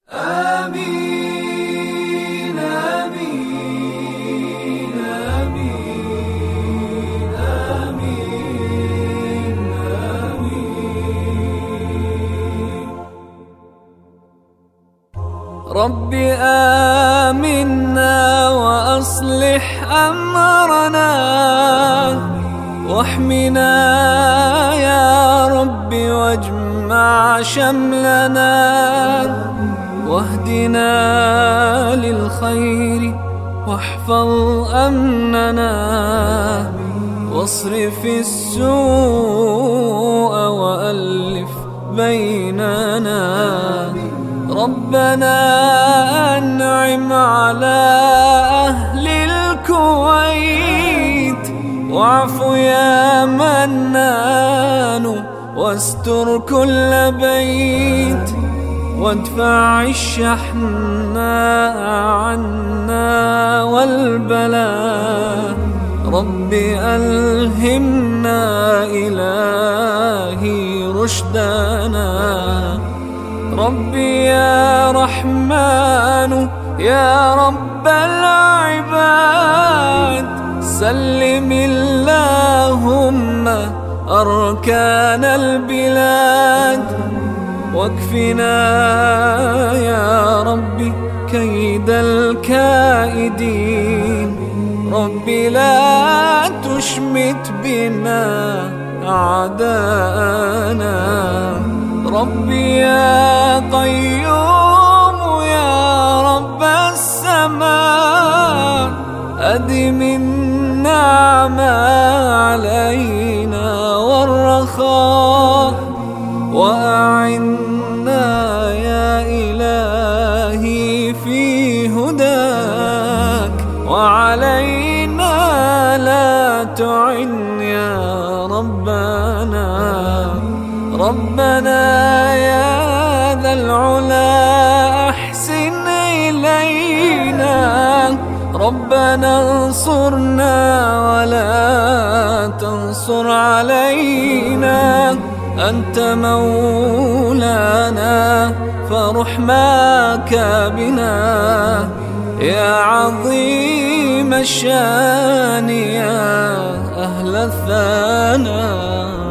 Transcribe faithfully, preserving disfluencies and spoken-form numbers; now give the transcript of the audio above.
آمين آمين آمين آمين آمين. رب آمنا وأصلح أمرنا واحمنا يا رب واجمع شملنا واهدنا للخير واحفظ أمننا واصرف السوء وألف بيننا. ربنا أنعم على أهل الكويت واعف يا منان واستر كل بيت وادفع الشحن عنا والبلاء. رب ألهمنا إلهي رشدنا. ربي يا رحمن يا رب العباد سلم اللهم أركان البلاد واكفنا يا ربي كيد الكائدين. ربي لا تشمت بنا أعداءنا. ربي يا قيوم يا رب السماء أدم النعمة علينا والرخاء وأعنا يا إلهي في هداك وعلينا لا تعن يا ربنا. ربنا يا ذا العلا أحسن إلينا. ربنا انصرنا ولا تنصر علينا. أنت مولانا فرحماك بنا يا عظيم الشان يا أهل الثناء.